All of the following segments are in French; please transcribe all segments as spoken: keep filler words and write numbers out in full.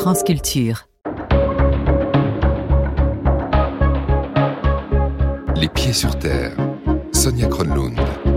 France Culture. Les pieds sur terre. Sonia Kronlund.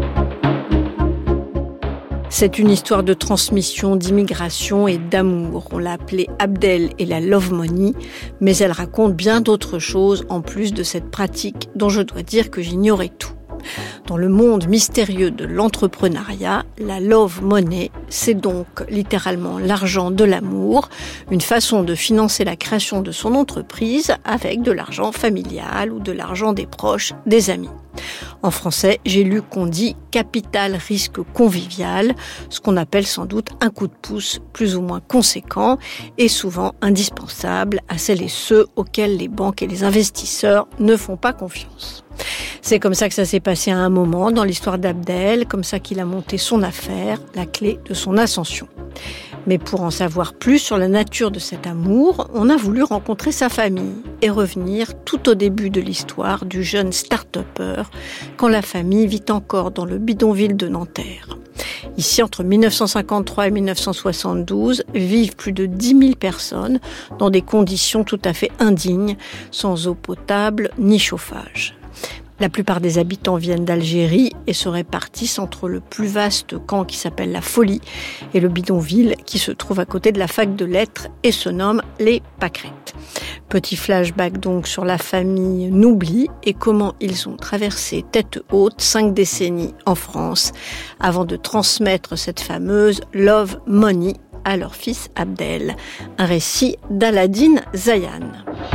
C'est une histoire de transmission, d'immigration et d'amour. On l'a appelée Abdel et la Love Money, mais elle raconte bien d'autres choses en plus de cette pratique dont je dois dire que j'ignorais tout. Dans le monde mystérieux de l'entrepreneuriat, la love money, c'est donc littéralement l'argent de l'amour, une façon de financer la création de son entreprise avec de l'argent familial ou de l'argent des proches, des amis. En français, j'ai lu qu'on dit capital risque convivial, ce qu'on appelle sans doute un coup de pouce plus ou moins conséquent et souvent indispensable à celles et ceux auxquels les banques et les investisseurs ne font pas confiance. C'est comme ça que ça s'est passé à un moment dans l'histoire d'Abdel, comme ça qu'il a monté son affaire, la clé de son ascension. Mais pour en savoir plus sur la nature de cet amour, on a voulu rencontrer sa famille et revenir tout au début de l'histoire du jeune start-upper, quand la famille vit encore dans le bidonville de Nanterre. Ici, entre dix-neuf cent cinquante-trois et dix-neuf cent soixante-douze, vivent plus de dix mille personnes dans des conditions tout à fait indignes, sans eau potable ni chauffage. La plupart des habitants viennent d'Algérie et se répartissent entre le plus vaste camp qui s'appelle la Folie et le bidonville qui se trouve à côté de la fac de lettres et se nomme les Pâquerettes. Petit flashback donc sur la famille Noubli et comment ils ont traversé tête haute cinq décennies en France avant de transmettre cette fameuse Love Money à leur fils Abdel. Un récit d'Aladine Zayan.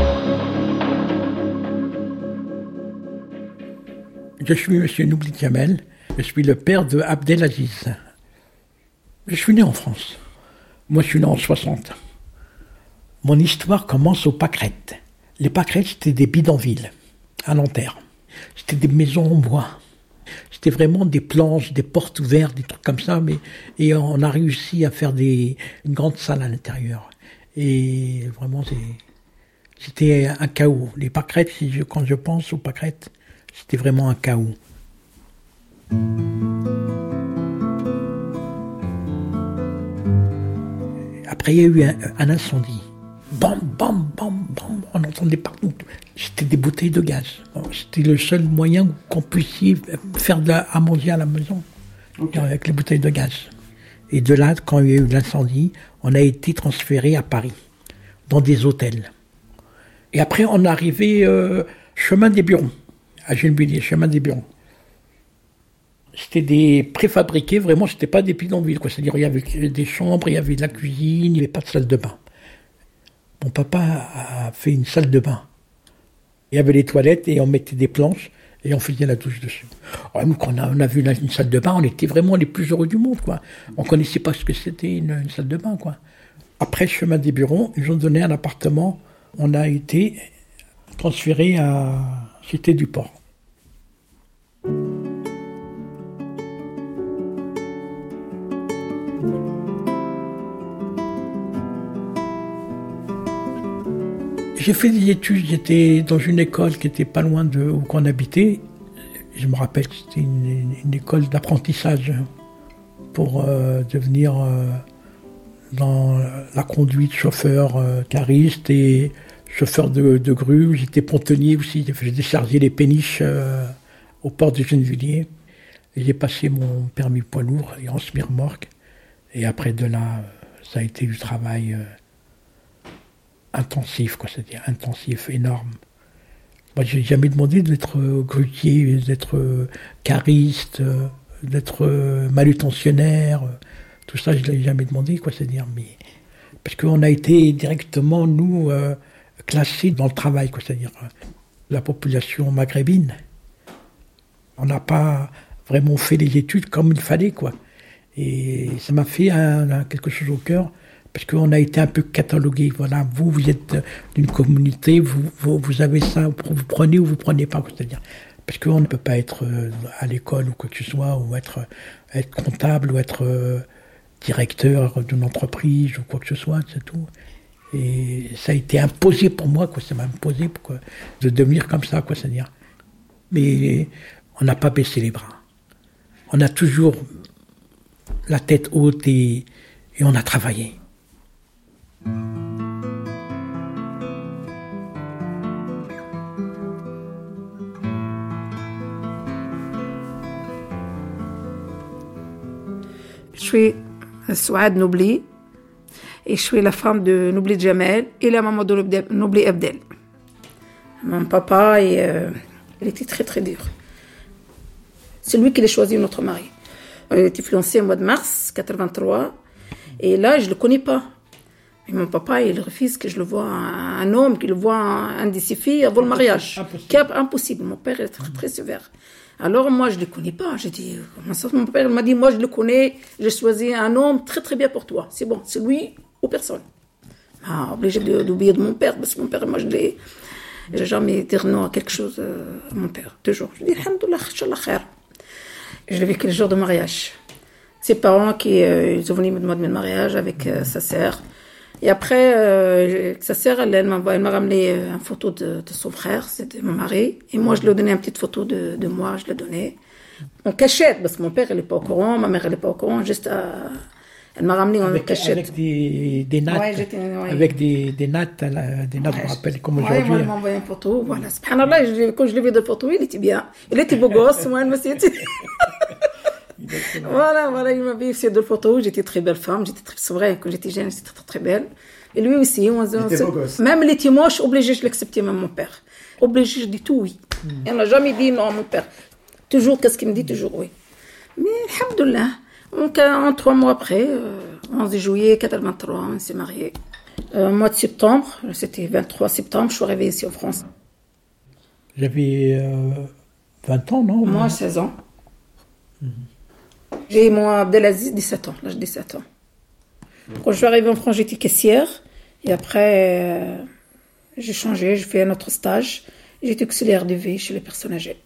Je suis M. Noubli Kamel, je suis le père de Abdel Aziz. Je suis né en France. Moi, je suis né en soixante. Mon histoire commence aux Pâquerettes. Les Pâquerettes, c'était des bidonvilles à Nanterre. C'était des maisons en bois. C'était vraiment des planches, des portes ouvertes, des trucs comme ça. Mais, et on a réussi à faire des, une grande salle à l'intérieur. Et vraiment, c'est, c'était un chaos. Les Pâquerettes, si je, quand je pense aux Pâquerettes, c'était vraiment un chaos. Après, il y a eu un, un incendie. Bam, bam, bam, bam, on entendait partout. C'était des bouteilles de gaz. C'était le seul moyen qu'on puisse faire de la, à manger à la maison, okay, avec les bouteilles de gaz. Et de là, quand il y a eu l'incendie, on a été transféré à Paris, dans des hôtels. Et après, on est arrivé euh, chemin des Burons. À Gennevilliers, chemin des Burons. C'était des préfabriqués, vraiment, c'était pas des bidonvilles, quoi. C'est-à-dire, il y avait des chambres, il y avait de la cuisine, il n'y avait pas de salle de bain. Mon papa a fait une salle de bain. Il y avait les toilettes et on mettait des planches et on faisait la douche dessus. Alors, nous, quand on a, on a vu une, une salle de bain, on était vraiment les plus heureux du monde, quoi. On connaissait pas ce que c'était une, une salle de bain, quoi. Après, chemin des Burons, ils ont donné un appartement. On a été transféré à Cité du Port. J'ai fait des études, j'étais dans une école qui était pas loin de où on habitait. Je me rappelle que c'était une, une école d'apprentissage pour euh, devenir euh, dans la conduite, chauffeur, euh, cariste et chauffeur de, de grue. J'étais pontonnier aussi, j'ai déchargé les péniches euh, au port de Gennevilliers. Et j'ai passé mon permis poids lourd et en semi-remorque. Et après de là, ça a été du travail euh, intensif, quoi, c'est-à-dire intensif, énorme. Moi, j'ai jamais demandé d'être euh, grutier, d'être euh, cariste, euh, d'être euh, manutentionnaire. Euh, tout ça, je l'ai jamais demandé, quoi, c'est-à-dire, mais parce qu'on a été directement, nous, euh, classés dans le travail, quoi, c'est-à-dire euh, la population maghrébine. On n'a pas vraiment fait les études comme il fallait, quoi. Et ça m'a fait un, un, quelque chose au cœur, parce qu'on a été un peu catalogué. Voilà, vous, vous êtes d'une communauté, vous, vous, vous avez ça, vous prenez ou vous prenez pas, c'est-à-dire, parce qu'on ne peut pas être à l'école ou quoi que ce soit, ou être, être comptable, ou être euh, directeur d'une entreprise, ou quoi que ce soit, c'est tout. Et ça a été imposé pour moi, quoi, ça m'a imposé, quoi, de devenir comme ça, quoi, c'est-à-dire. Mais on n'a pas baissé les bras. On a toujours la tête haute et, et on a travaillé. suis Souad Noubli et je suis la femme de Noubli Jamel et la maman de Noubli Abdel. Mon papa, et, euh, il était très très dur. C'est lui qui a choisi notre mari. Il a été fiancé au mois de mars quatre-vingt-trois et là, je ne le connais pas. Et mon papa, il refuse que je le vois un, un homme, qu'il le voit un, un de ses filles avant le mariage. Impossible. Impossible. Mon père est très, très sévère. Alors moi, je ne le connais pas. J'ai dit, comment ça, mon père m'a dit, moi, je le connais, j'ai choisi un homme très très bien pour toi. C'est bon, c'est lui ou personne. Ah, obligé de, d'oublier de mon père, parce que mon père, moi, je l'ai, j'ai jamais dit non à quelque chose euh, à mon père. Toujours. Je dis, alhamdoulilah, inchallah khair. Je l'ai vécu le jour de mariage. Ses parents qui euh, ils sont venus me demander le mariage avec euh, sa sœur. Et après, euh, sa sœur, elle, elle, m'a, elle m'a ramené euh, une photo de, de son frère, c'était mon mari. Et moi, je lui ai donné une petite photo de, de moi, je l'ai donnée. En cachette, parce que mon père, elle n'est pas au courant, ma mère, elle n'est pas au courant, juste à... Elle m'a ramené en avec, cachette. Avec des, des nattes, ouais, ouais. Avec des, des nattes, des nattes, ouais, je me rappelle, comme aujourd'hui. Ouais, moi, elle m'a envoyé une photo, voilà. Subhanallah, je, quand je l'ai vu de photo, il était bien. Il était beau gosse, moi, elle me dit... Voilà, voilà, il m'a vu ces deux photos. J'étais très belle femme. J'étais très, c'est vrai, quand j'étais jeune, j'étais très, très belle. Et lui aussi, on, on, se, même il était moche, obligé, je l'acceptais, même mon père. Obligé, je dis tout oui. Mm. Il n'a jamais dit non à mon père. Toujours, qu'est-ce qu'il me dit? Toujours oui. Mais, alhamdoulilah, en trois mois après, euh, onze juillet quatre-vingt-trois, on s'est mariés. Euh, mois de septembre, c'était vingt-trois septembre, je suis arrivée ici en France. J'avais euh, vingt ans, non? Moi, seize ans. Mm. J'ai, moi, Abdelaziz, dix-sept ans. Là, j'ai dix-sept ans. Quand je suis arrivée en France, j'étais caissière. Et après, euh, j'ai changé, j'ai fait un autre stage. J'étais auxiliaire de vie chez les personnes âgées.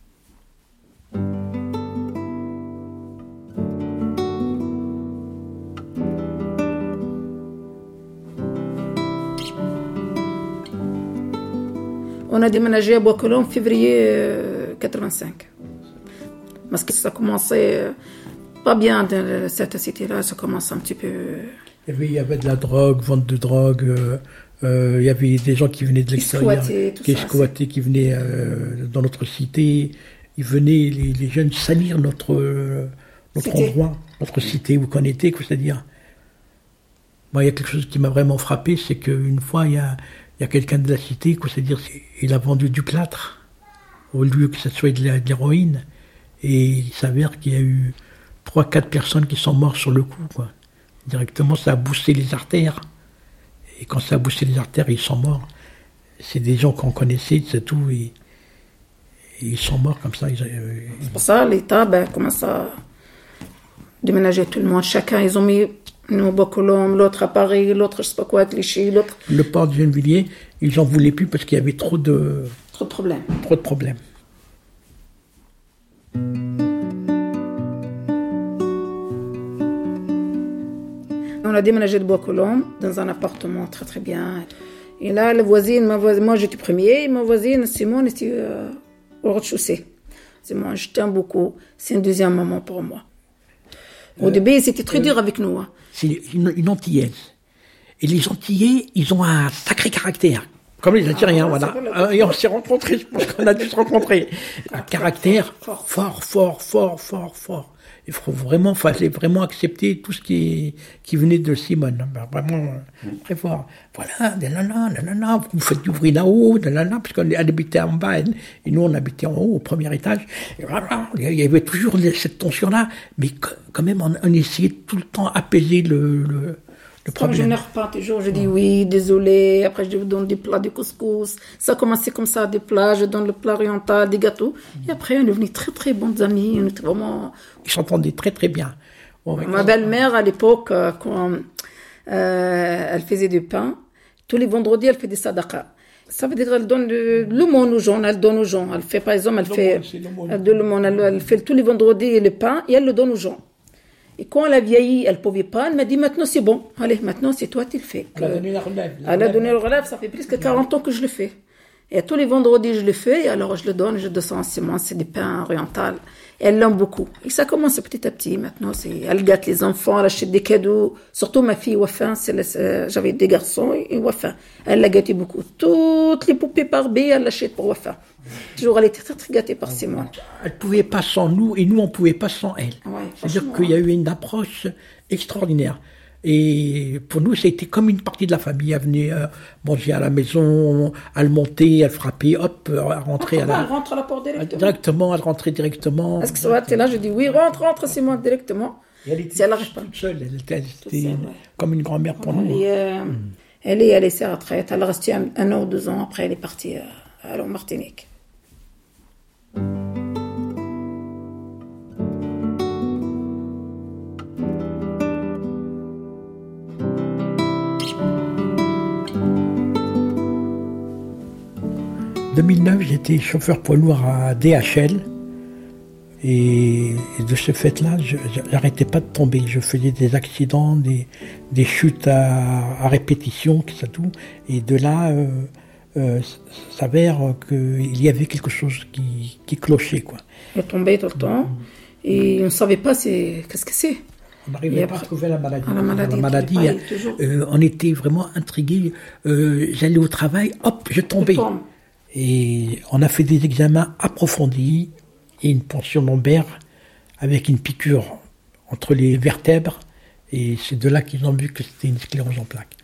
On a déménagé à Bois-Colombes en février euh, quatre-vingt-cinq. Parce que ça commençait euh, pas bien dans cette cité-là, ça commence un petit peu... Il y avait, il y avait de la drogue, vente de drogue, euh, euh, il y avait des gens qui venaient de l'extérieur, qui squattaient, qui venaient euh, dans notre cité. Ils venaient, les, les jeunes, salir notre, euh, notre endroit, notre cité où qu'on était, c'est-à-dire... Moi, il y a quelque chose qui m'a vraiment frappé, c'est qu'une fois, il y a, il y a quelqu'un de la cité, c'est-à-dire il a vendu du plâtre, au lieu que ça soit de l'héroïne. Et il s'avère qu'il y a eu trois, quatre personnes qui sont mortes sur le coup, quoi. Directement, ça a boosté les artères. Et quand ça a boosté les artères, ils sont morts. C'est des gens qu'on connaissait, c'est tout. Et, et ils sont morts comme ça. Ils, euh, c'est pour ça, l'État ben, commence à déménager tout le monde. Chacun, ils ont mis nous à Bois-Colombes, l'autre à Paris, l'autre, je sais pas quoi, à Clichy, l'autre... Le port de Gennevilliers, ils n'en voulaient plus parce qu'il y avait trop de... Trop de problèmes. Trop de problèmes. On a déménagé de Bois-Colombes dans un appartement très très bien. Et là, la voisine, ma voisine, moi j'étais premier, et ma voisine Simone était euh, au rez-de-chaussée. Simone, je t'aime beaucoup. C'est une deuxième maman pour moi. Au euh, début, c'était très euh, dur avec nous. Hein. C'est une, une Antillaise. Et les Antillais, ils ont un sacré caractère. Comme les Algériens, ah, voilà. Euh, et on s'est rencontrés, je pense qu'on a dû se rencontrer. Un caractère fort, fort, fort, fort, fort, fort. Il faut vraiment, fallait vraiment accepter tout ce qui, qui venait de Simone. Ben, vraiment, très fort. Voilà, nanana, nanana, vous faites du bruit là-haut, nanana, parce qu'elle habitait en bas, et nous, on habitait en haut, au premier étage. Et voilà, il y avait toujours cette tension-là, mais quand même, on, on essayait tout le temps d'apaiser le, le, le problème. Je n'arrive pas toujours, je dis oui, désolé, après je vous donne des plats de couscous. Ça a commencé comme ça, des plats, je donne le plat oriental, des gâteaux. Et après, on est devenus très très bons amis, on était vraiment... Ils s'entendaient très très bien. Bon, ma belle-mère, à l'époque, quand euh, elle faisait du pain, tous les vendredis, elle fait des sadaqa. Ça veut dire qu'elle donne de l'aumône aux gens, elle donne aux gens. Elle fait, par exemple, elle fait, elle, de l'aumône, elle, elle fait tous les vendredis le pain et elle le donne aux gens. Et quand elle a vieilli, elle ne pouvait pas, elle m'a dit maintenant c'est bon, allez, maintenant c'est toi qui le fais. Elle a donné la relève. Elle a donné la relève, ça fait plus que quarante ans que je le fais. Et tous les vendredis, je le fais, et alors je le donne, je descends en Simone, c'est du pain oriental. Elle l'aime beaucoup. Et ça commence petit à petit. Maintenant, c'est, elle gâte les enfants, elle achète des cadeaux. Surtout ma fille Wafa, c'est la, c'est, j'avais des garçons et Wafa. Elle l'a gâté beaucoup. Toutes les poupées Barbie, elle l'achète pour Wafa. Toujours, elle était très, très gâtée par Simone. Elle ne pouvait pas sans nous et nous, on ne pouvait pas sans elle. Ouais, C'est-à-dire qu'il y a eu une approche extraordinaire. Et pour nous, c'était comme une partie de la famille. Elle venait euh, manger à la maison, elle montait, elle frappait, hop, elle rentrait Ah, à la... elle rentre à la porte directement. Directement, elle rentrait directement. Est-ce que ça va, t'es là, je dis oui, rentre, rentre, Simone, directement. Et elle était si elle n'arrive pas. toute seule, elle était, elle Toute était seule, ouais. comme une grand-mère pour nous. Et, euh, mm. Elle est, elle est sa retraite. Elle est restée un, un an ou deux ans. Après, elle est partie euh, à en Martinique. En deux mille neuf, j'étais chauffeur poids lourd à D H L. Et de ce fait-là, je n'arrêtais pas de tomber. Je faisais des accidents, des, des chutes à, à répétition, ça tout. Et de là, euh, euh, s'avère qu'il y avait quelque chose qui, qui clochait, quoi. Elle tombait tout le temps. Et on ne savait pas c'est, qu'est-ce que c'est. On n'arrivait pas à trouver la maladie. Ah, la maladie, la maladie pareil, euh, on était vraiment intrigués. Euh, j'allais au travail, hop, je tombais. Je tombe. Et on a fait des examens approfondis et une ponction lombaire avec une piqûre entre les vertèbres. Et c'est de là qu'ils ont vu que c'était une sclérose en plaques.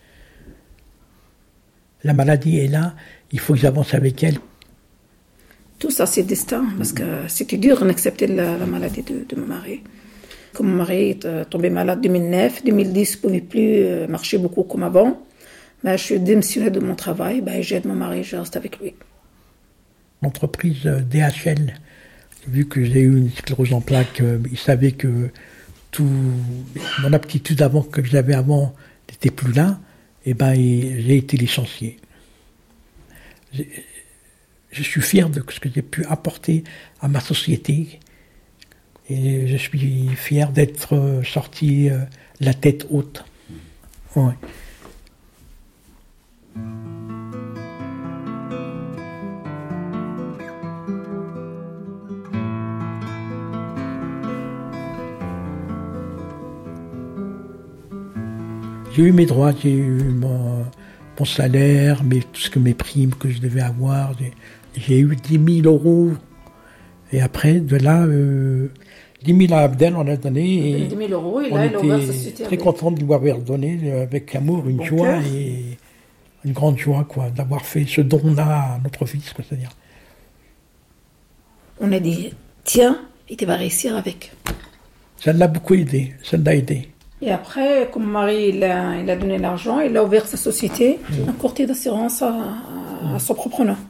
La maladie est là, il faut qu'ils avancent avec elle. Tout ça, c'est destin, parce que c'était dur d'accepter la, la maladie de, de mon mari. Comme mon mari est tombé malade en deux mille neuf, deux mille dix, je ne pouvais plus marcher beaucoup comme avant. Ben, je suis démissionnée de mon travail, ben, j'aide mon mari, je reste avec lui. L'entreprise D H L, vu que j'ai eu une sclérose en plaques, euh, ils savaient que tout, mon aptitude avant que j'avais avant n'était plus là, et ben j'ai été licencié. J'ai, je suis fier de ce que j'ai pu apporter à ma société, et je suis fier d'être sorti euh, la tête haute. Ouais. J'ai eu mes droits, j'ai eu mon, mon salaire, mes, tout ce que mes primes que je devais avoir. J'ai, j'ai eu dix mille euros. Et après, de là, euh, dix mille à Abdel, on a donné. Et dix mille euros, et on là, il a ouvert sa était société. très content de lui avoir donné avec amour, une Bon joie cœur. et une grande joie, quoi, d'avoir fait ce don-là à notre fils, quoi, c'est-à-dire. On a dit, tiens, et tu vas réussir avec. Ça l'a beaucoup aidé, ça l'a aidé. Et après, comme mon mari, il a, il a donné l'argent, il a ouvert sa société, un courtier d'assurance à, à, à son propre nom.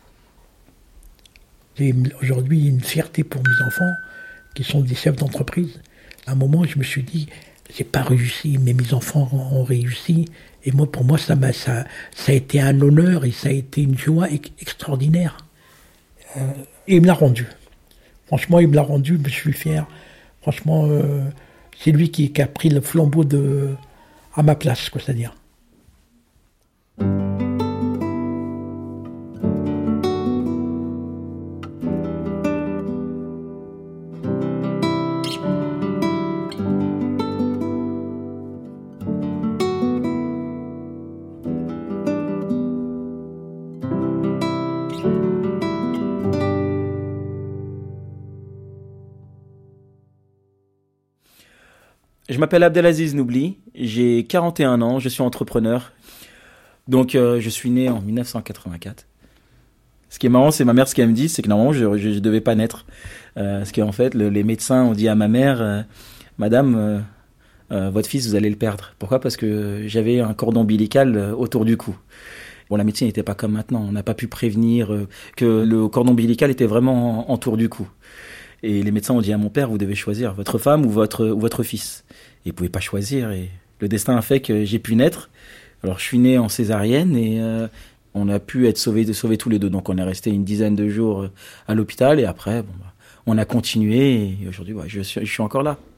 J'ai aujourd'hui une fierté pour mes enfants, qui sont des chefs d'entreprise. À un moment, je me suis dit, j'ai pas réussi, mais mes enfants ont réussi. Et moi, pour moi, ça, m'a, ça, ça a été un honneur et ça a été une joie ex- extraordinaire. Euh, et il me l'a rendu. Franchement, il me l'a rendu, je suis fier. Franchement, euh, c'est lui qui, qui a pris le flambeau de, à ma place, quoi, c'est-à-dire. Je m'appelle Abdelaziz Noubli, j'ai quarante et un ans, je suis entrepreneur. Donc euh, je suis né en dix-neuf cent quatre-vingt-quatre. Ce qui est marrant, c'est ma mère, ce qu'elle me dit, c'est que normalement je ne devais pas naître. Euh, parce qu'en fait, le, les médecins ont dit à ma mère, euh, Madame, euh, euh, votre fils, vous allez le perdre. Pourquoi ? Parce que j'avais un cordon ombilical euh, autour du cou. Bon, la médecine n'était pas comme maintenant, on n'a pas pu prévenir euh, que le cordon ombilical était vraiment en, autour du cou. Et les médecins ont dit à mon père, vous devez choisir votre femme ou votre, ou votre fils. Et ils ne pouvaient pas choisir. Et le destin a fait que j'ai pu naître. Alors je suis né en césarienne et euh, on a pu être sauvés, sauvés tous les deux. Donc on est resté une dizaine de jours à l'hôpital. Et après, bon, bah, on a continué. Et aujourd'hui, ouais, je, suis, je suis encore là.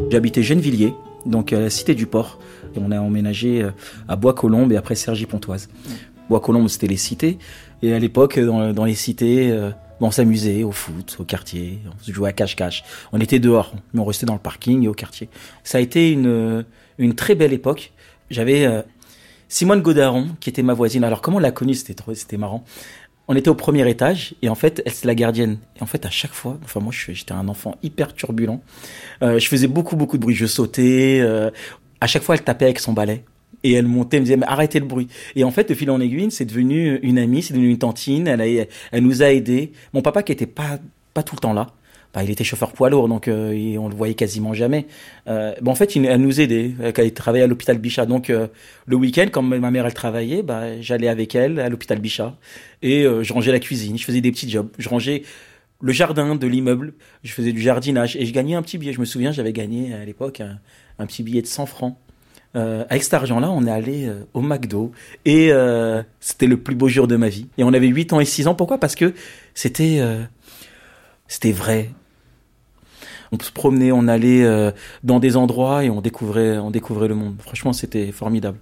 J'habitais Gennevilliers, donc à la cité du port. Et on a emménagé à Bois-Colombes et après Cergy-Pontoise. Bois-Colombes, c'était les cités. Et à l'époque, dans, dans les cités, euh, on s'amusait au foot, au quartier. On se jouait à cache-cache. On était dehors, mais on restait dans le parking et au quartier. Ça a été une, une très belle époque. J'avais euh, Simone Godaron, qui était ma voisine. Alors, comment on l'a connue? C'était trop, c'était marrant. On était au premier étage et en fait, elle, c'est la gardienne. Et en fait, à chaque fois, enfin moi, je, j'étais un enfant hyper turbulent. Euh, je faisais beaucoup, beaucoup de bruit. Je sautais. Euh, à chaque fois, elle tapait avec son balai. Et elle montait, elle me disait, mais arrêtez le bruit. Et en fait, de fil en aiguille, c'est devenu une amie, c'est devenu une tantine. Elle, a, elle nous a aidés. Mon papa, qui était pas, pas tout le temps là, bah, il était chauffeur poids lourd, donc euh, on le voyait quasiment jamais. Euh, bah, en fait, il, elle nous aidait. Elle travaillait à l'hôpital Bichat. Donc, euh, le week-end, quand ma mère, elle travaillait, bah, j'allais avec elle à l'hôpital Bichat. Et euh, je rangeais la cuisine, je faisais des petits jobs. Je rangeais le jardin de l'immeuble, je faisais du jardinage. Et je gagnais un petit billet. Je me souviens, j'avais gagné à l'époque un, un petit billet de cent francs. Euh, avec cet argent-là, on est allé euh, au McDo et euh, c'était le plus beau jour de ma vie. Et on avait huit ans et six ans. Pourquoi? Parce que c'était euh, c'était vrai. On se promenait, on allait euh, dans des endroits et on découvrait, on découvrait le monde. Franchement, c'était formidable.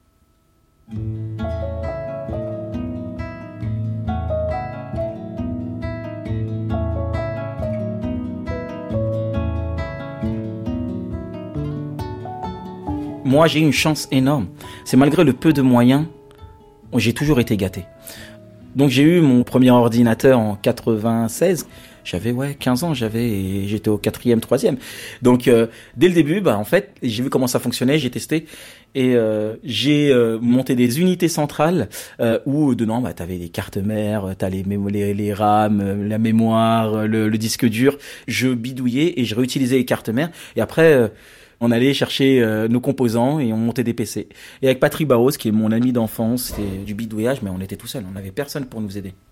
Moi, j'ai eu une chance énorme. C'est malgré le peu de moyens, j'ai toujours été gâté. Donc, j'ai eu mon premier ordinateur en quatre-vingt-seize. J'avais, ouais, quinze ans, j'avais, et j'étais au quatrième, troisième. Donc, euh, dès le début, bah, en fait, j'ai vu comment ça fonctionnait, j'ai testé. Et, euh, j'ai, euh, monté des unités centrales, euh, où, dedans, bah, t'avais les cartes mères, t'as les, mémo- les, les RAM, la mémoire, le, le disque dur. Je bidouillais et je réutilisais les cartes mères. Et après, euh, on allait chercher euh, nos composants et on montait des P C. Et avec Patrick Barros, qui est mon ami d'enfance, c'était du bidouillage, mais on était tout seul. On n'avait personne pour nous aider.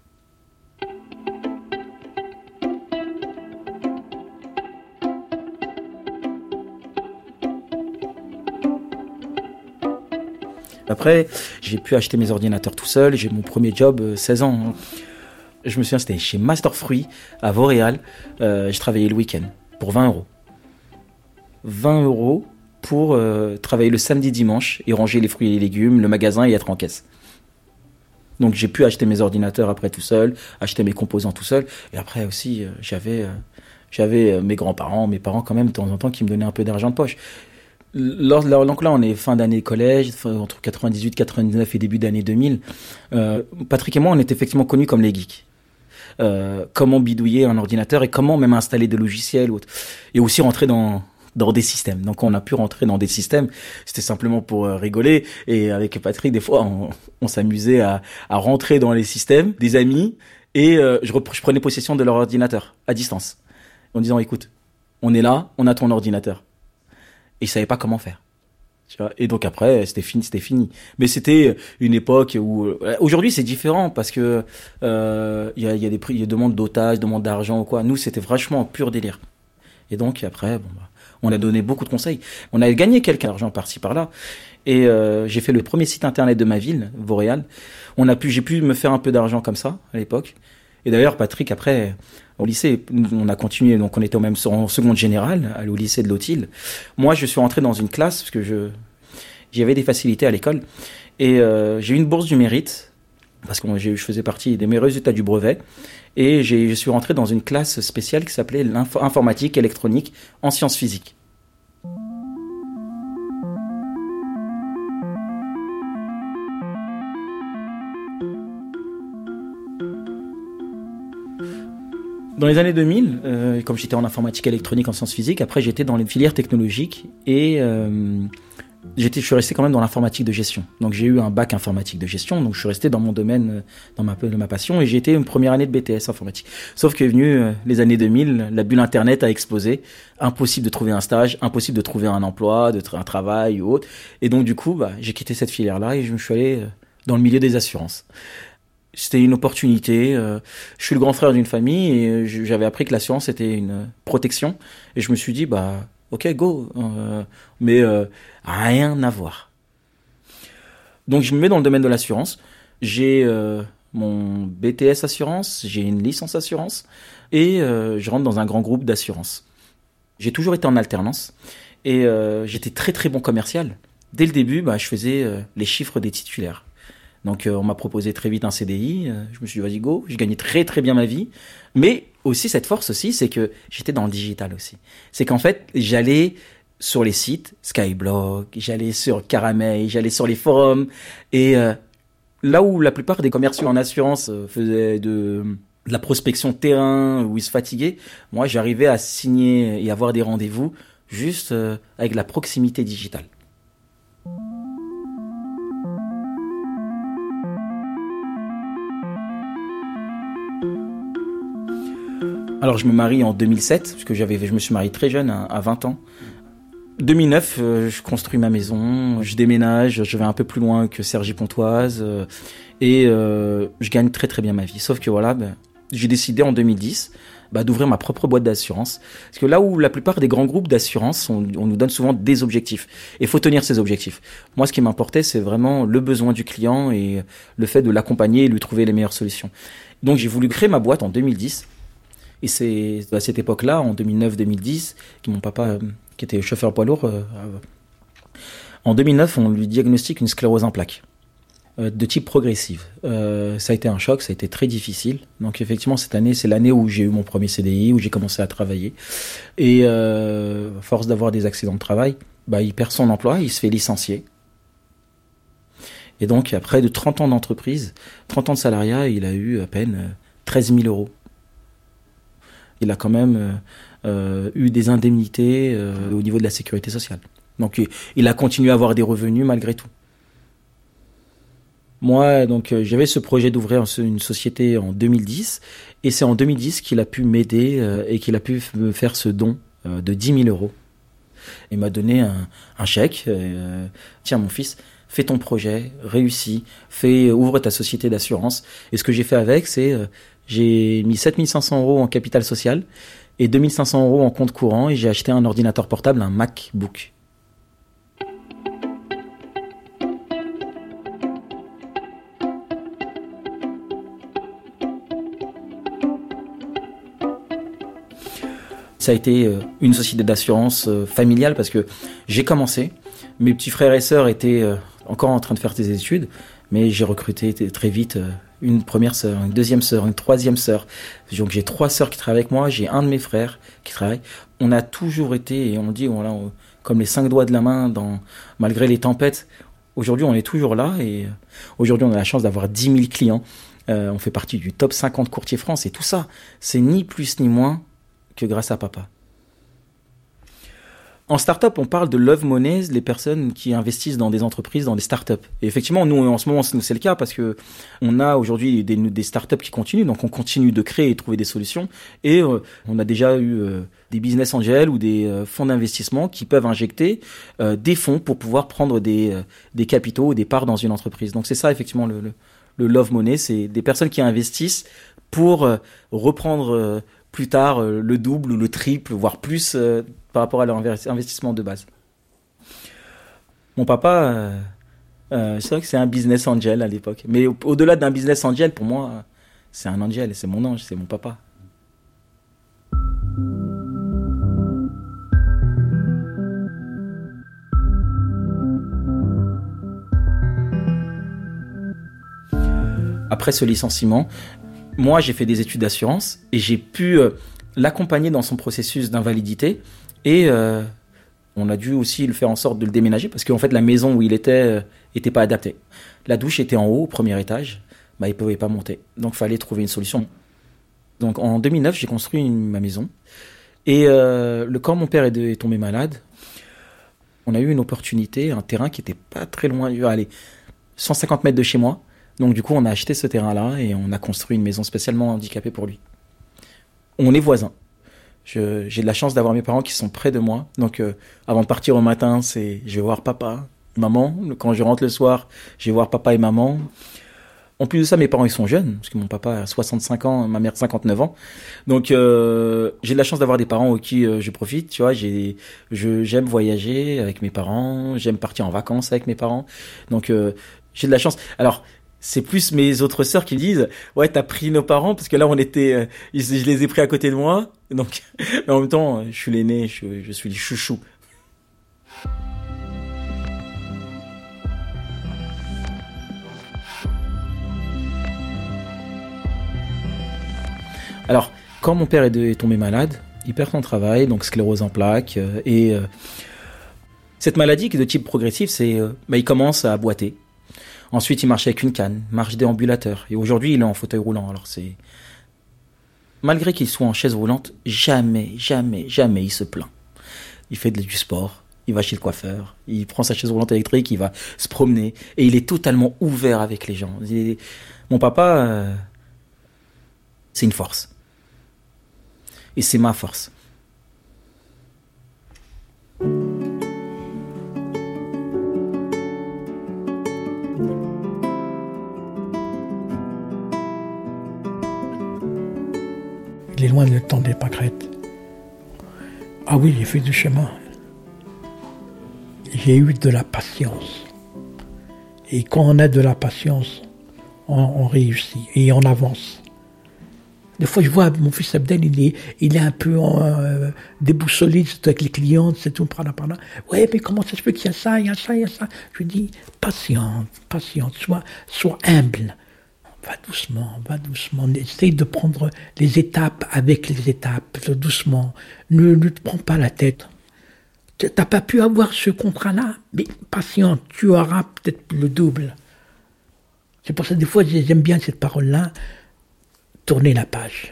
Après, j'ai pu acheter mes ordinateurs tout seul. J'ai mon premier job, euh, seize ans. Je me souviens, c'était chez Master Fruits, à Vauréal. Euh, je travaillais le week-end pour vingt euros. vingt euros pour euh, travailler le samedi, dimanche et ranger les fruits et les légumes, le magasin et être en caisse. Donc j'ai pu acheter mes ordinateurs après tout seul, acheter mes composants tout seul. Et après aussi, euh, j'avais, euh, j'avais euh, mes grands-parents, mes parents quand même de temps en temps qui me donnaient un peu d'argent de poche. Lors, lors, donc là, on est fin d'année collège, entre quatre-vingt-dix-huit, quatre-vingt-dix-neuf et début d'année deux mille. Euh, Patrick et moi, on est effectivement connus comme les geeks. Euh, comment bidouiller un ordinateur et comment même installer des logiciels ou autre. Et aussi rentrer dans... dans des systèmes. Donc on a pu rentrer dans des systèmes, c'était simplement pour euh, rigoler, et avec Patrick des fois on, on s'amusait à, à rentrer dans les systèmes des amis et euh, je, rep- je prenais possession de leur ordinateur à distance en disant écoute, on est là, on a ton ordinateur, et je savais pas comment faire, tu vois. Et donc après c'était fini, c'était fini. Mais c'était une époque où euh, aujourd'hui c'est différent parce que il euh, y a, y a des prix, il y a demande d'otages, demande d'argent ou quoi. Nous c'était vachement pur délire. Et donc après bon bah on a donné beaucoup de conseils. On a gagné quelques argent par-ci par-là. Et euh, j'ai fait le premier site internet de ma ville, Vauréal. On a pu, j'ai pu me faire un peu d'argent comme ça à l'époque. Et d'ailleurs, Patrick, après, au lycée, on a continué. Donc, on était au même en seconde générale, au lycée de Lautil. Moi, je suis rentré dans une classe parce que je, j'avais des facilités à l'école. Et euh, j'ai eu une bourse du mérite parce que moi, je faisais partie des meilleurs résultats du brevet. Et j'ai, je suis rentré dans une classe spéciale qui s'appelait l'informatique électronique en sciences physiques. Dans les années deux mille, euh, comme j'étais en informatique électronique en sciences physiques, après j'étais dans les filières technologiques et euh, j'étais, je suis resté quand même dans l'informatique de gestion. Donc j'ai eu un bac informatique de gestion, donc je suis resté dans mon domaine, dans ma, ma passion, et j'ai été une première année de B T S informatique. Sauf que venu euh, les années deux mille, la bulle internet a explosé, impossible de trouver un stage, impossible de trouver un emploi, de tra- un travail ou autre. Et donc du coup, bah, j'ai quitté cette filière-là et je me suis allé euh, dans le milieu des assurances. C'était une opportunité. Euh, je suis le grand frère d'une famille et j'avais appris que l'assurance était une protection. Et je me suis dit, bah, ok, go. Euh, mais euh, rien à voir. Donc, je me mets dans le domaine de l'assurance. J'ai euh, mon B T S assurance, j'ai une licence assurance et euh, je rentre dans un grand groupe d'assurance. J'ai toujours été en alternance et euh, j'étais très très bon commercial. Dès le début, bah, je faisais euh, les chiffres des titulaires. Donc euh, on m'a proposé très vite un C D I, euh, je me suis dit vas-y go, je gagnais très très bien ma vie. Mais aussi cette force aussi, c'est que j'étais dans le digital aussi. C'est qu'en fait, j'allais sur les sites, Skyblock, j'allais sur Caramel, j'allais sur les forums. Et euh, là où la plupart des commerciaux en assurance euh, faisaient de, de la prospection terrain, où ils se fatiguaient, moi j'arrivais à signer et avoir des rendez-vous juste euh, avec la proximité digitale. Alors je me marie en deux mille sept, parce que j'avais, je me suis marié très jeune, à vingt ans. deux mille neuf, euh, je construis ma maison, je déménage, je vais un peu plus loin que Cergy-Pontoise, euh, et euh, je gagne très très bien ma vie. Sauf que voilà, ben, j'ai décidé en deux mille dix bah, d'ouvrir ma propre boîte d'assurance. Parce que là où la plupart des grands groupes d'assurance, on, on nous donne souvent des objectifs. Et il faut tenir ces objectifs. Moi, ce qui m'importait, c'est vraiment le besoin du client et le fait de l'accompagner et lui trouver les meilleures solutions. Donc j'ai voulu créer ma boîte en deux mille dix. Et c'est à cette époque-là, en deux mille neuf deux mille dix, que mon papa, euh, qui était chauffeur poids lourd, euh, euh, en deux mille neuf, on lui diagnostique une sclérose en plaques euh, de type progressive. Euh, ça a été un choc, ça a été très difficile. Donc effectivement, cette année, c'est l'année où j'ai eu mon premier C D I, où j'ai commencé à travailler. Et euh, à force d'avoir des accidents de travail, bah, il perd son emploi, il se fait licencier. Et donc, après de trente ans d'entreprise, trente ans de salariat, il a eu à peine treize mille euros. Il a quand même euh, euh, eu des indemnités euh, au niveau de la sécurité sociale. Donc, il, il a continué à avoir des revenus malgré tout. Moi, donc, euh, j'avais ce projet d'ouvrir une société en deux mille dix, et c'est en deux mille dix qu'il a pu m'aider euh, et qu'il a pu me faire ce don euh, de dix mille euros. Il m'a donné un, un chèque. Euh, Tiens, mon fils, fais ton projet, réussis, fais, ouvre ta société d'assurance. Et ce que j'ai fait avec, c'est... Euh, j'ai mis sept mille cinq cents euros en capital social et deux mille cinq cents euros en compte courant et j'ai acheté un ordinateur portable, un MacBook. Ça a été une société d'assurance familiale parce que j'ai commencé. Mes petits frères et sœurs étaient encore en train de faire des études, mais j'ai recruté très vite une première sœur, une deuxième sœur, une troisième sœur. Donc j'ai trois sœurs qui travaillent avec moi, j'ai un de mes frères qui travaille. On a toujours été, et on dit, voilà, on, comme les cinq doigts de la main, dans, malgré les tempêtes. Aujourd'hui, on est toujours là et aujourd'hui, on a la chance d'avoir dix mille clients. Euh, on fait partie du top cinquante courtiers France et tout ça, c'est ni plus ni moins que grâce à papa. En start-up, on parle de love money, les personnes qui investissent dans des entreprises, dans des start-up. Et effectivement, nous, en ce moment, c'est le cas parce que on a aujourd'hui des, des start-up qui continuent, donc on continue de créer et trouver des solutions. Et euh, on a déjà eu euh, des business angels ou des euh, fonds d'investissement qui peuvent injecter euh, des fonds pour pouvoir prendre des, euh, des capitaux ou des parts dans une entreprise. Donc c'est ça, effectivement, le, le, le love money, c'est des personnes qui investissent pour euh, reprendre euh, plus tard euh, le double ou le triple, voire plus euh, par rapport à leur investissement de base. Mon papa, euh, euh, c'est vrai que c'est un business angel à l'époque. Mais au- au-delà d'un business angel, pour moi, euh, c'est un angel, c'est mon ange, c'est mon papa. Après ce licenciement, moi, j'ai fait des études d'assurance et j'ai pu euh, l'accompagner dans son processus d'invalidité. Et euh, on a dû aussi le faire en sorte de le déménager parce qu'en fait, la maison où il était euh, était pas adaptée. La douche était en haut, au premier étage. Bah, il pouvait pas monter. Donc, il fallait trouver une solution. Donc, en deux mille neuf, j'ai construit une- ma maison. Et euh, le, quand mon père est, de- est tombé malade, on a eu une opportunité, un terrain qui était pas très loin, allez, cent cinquante mètres de chez moi. Donc, du coup, on a acheté ce terrain-là et on a construit une maison spécialement handicapée pour lui. On est voisins. Je, j'ai de la chance d'avoir mes parents qui sont près de moi. Donc, euh, avant de partir au matin, c'est, je vais voir papa, maman. Quand je rentre le soir, je vais voir papa et maman. En plus de ça, mes parents, ils sont jeunes, parce que mon papa a soixante-cinq ans, ma mère cinquante-neuf ans. Donc, euh, j'ai de la chance d'avoir des parents avec qui euh, je profite, tu vois. J'ai, je, j'aime voyager avec mes parents, j'aime partir en vacances avec mes parents. Donc, euh, j'ai de la chance. Alors, c'est plus mes autres sœurs qui me disent ouais t'as pris nos parents parce que là on était euh, je les ai pris à côté de moi donc mais en même temps je suis l'aîné, je, je suis le chouchou. Alors quand mon père est, de, est tombé malade, il perd son travail, donc sclérose en plaques euh, et euh, cette maladie qui est de type progressif, c'est euh, bah, il commence à boiter. Ensuite, il marchait avec une canne, marche déambulateur. Et aujourd'hui, il est en fauteuil roulant. Alors c'est... Malgré qu'il soit en chaise roulante, jamais, jamais, jamais il se plaint. Il fait du sport, il va chez le coiffeur, il prend sa chaise roulante électrique, il va se promener. Et il est totalement ouvert avec les gens. Il est... Mon papa, euh... c'est une force. Et c'est ma force. Il est loin le temps des pâquerettes. Ah oui, j'ai fait du chemin. J'ai eu de la patience. Et quand on a de la patience, on, on réussit et on avance. Des fois, je vois mon fils Abdel, il est, il est un peu euh, déboussolé avec les clientes, c'est tout, par là, par là. Ouais, mais comment ça se fait qu'il y a ça, il y a ça, il y a ça. Je lui dis, patiente, patiente, sois, sois humble. Va doucement, va doucement. Essaye de prendre les étapes avec les étapes, doucement. Ne, ne te prends pas la tête. Tu n'as pas pu avoir ce contrat-là, mais patiente, tu auras peut-être le double. C'est pour ça que des fois, j'aime bien cette parole-là. Tourner la page.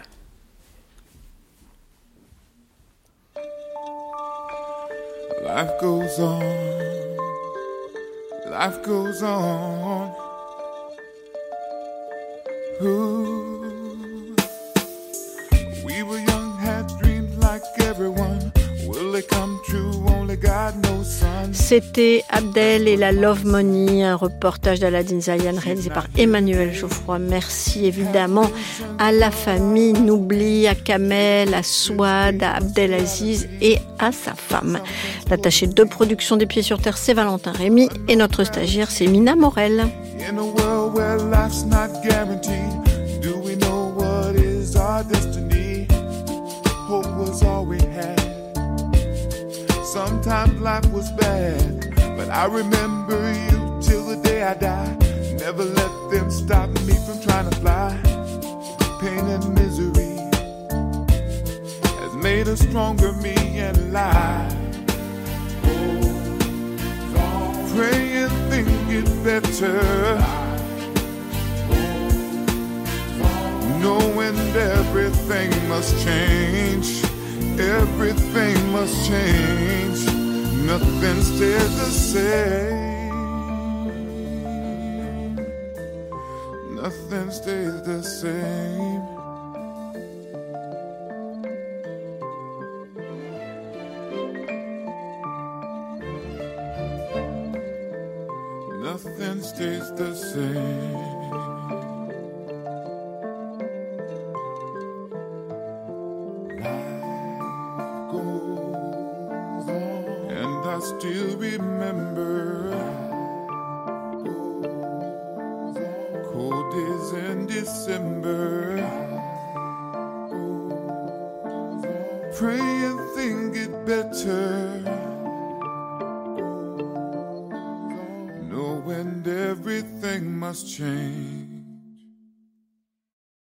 Life goes on. Life goes on. Ooh. We were young, had dreams like everyone. Will they come true? Only God knows, son. C'était Abdel et la Love Money, un reportage d'Aladine Zayan réalisé par Emmanuel Geoffroy. Merci évidemment à la famille Noubli, à Kamel, à Souad, à Abdelaziz et à sa femme. L'attaché de production des Pieds sur Terre, c'est Valentin Rémy et notre stagiaire, c'est Mina Morel. In a world where life's not guaranteed, do we know what is our destiny? Hope was all we had. Sometimes life was bad, but I remember you till the day I die. Never let them stop me from trying to fly. Pain and misery has made a stronger me and alive. Pray and think it better, knowing everything must change. Everything must change. Nothing stays the same. Nothing stays the same. Nothing stays the same. I still remember cold days in December. Pray and think it better, knowing everything must change.